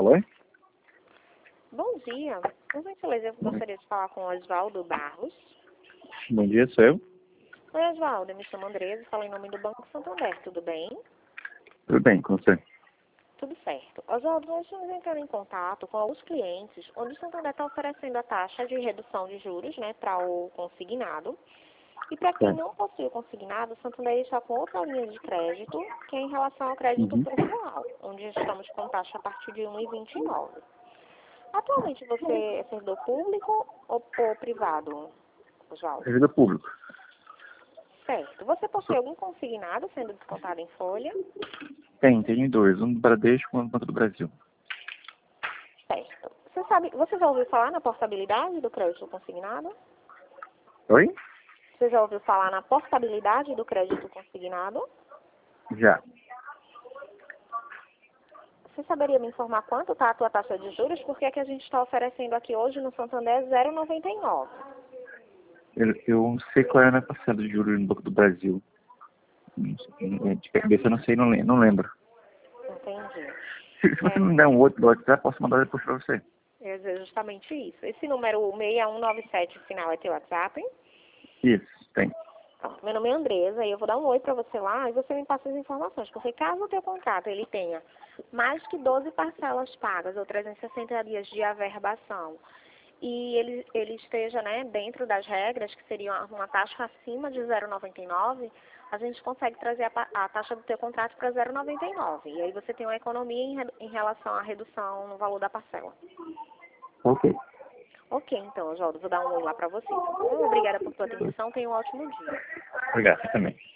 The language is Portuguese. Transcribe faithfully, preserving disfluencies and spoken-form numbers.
Alô? Bom dia. Por gentileza, eu gostaria de falar com o Oswaldo Barros. Bom dia, sou eu. Oi, Oswaldo. Eu me chamo Andresa, falo em nome do Banco Santander. Tudo bem? Tudo bem, com você? Tudo certo. Oswaldo, nós estamos entrando em contato com alguns clientes onde o Santander está oferecendo a taxa de redução de juros, né, para o consignado. E para quem Certo. não possui o consignado, o Santander está com outra linha de crédito, que é em relação ao crédito Uhum. pessoal, onde estamos com taxa a partir de um vírgula vinte e nove. Atualmente você é servidor público ou, ou privado, Oswaldo? Servidor público. Certo. Você possui Sou- algum consignado sendo descontado em folha? Tem, tem dois. Um do Bradesco e um do Banco do Brasil. Certo. Você sabe, você já ouviu falar na portabilidade do crédito consignado? Oi? Você já ouviu falar na portabilidade do crédito consignado? Já. Você saberia me informar quanto está a tua taxa de juros? Porque é que a gente está oferecendo aqui hoje no Santander zero vírgula noventa e nove. Eu, eu não sei qual é a minha parcela de juros no Banco do Brasil. Não sei, de cabeça eu não sei, não lembro. Não lembro. Entendi. Se, se você É, me der um outro do WhatsApp, posso mandar depois para você. é justamente isso. Esse número seis um nove sete final é teu WhatsApp? Isso, tem. Pronto, meu nome é Andresa e eu vou dar um oi para você lá e você me passa as informações, porque caso o teu contrato ele tenha mais que doze parcelas pagas ou trezentos e sessenta dias de averbação e ele, ele esteja, né, dentro das regras, que seria uma, uma taxa acima de zero vírgula noventa e nove, a gente consegue trazer a, pa- a taxa do teu contrato para zero vírgula noventa e nove. E aí você tem uma economia em, re- em relação à redução no valor da parcela. Ok. Ok, então, Oswaldo, vou dar um oi lá para você, tá bom? Obrigada por tua atenção, tenha um ótimo dia. Obrigado, você também.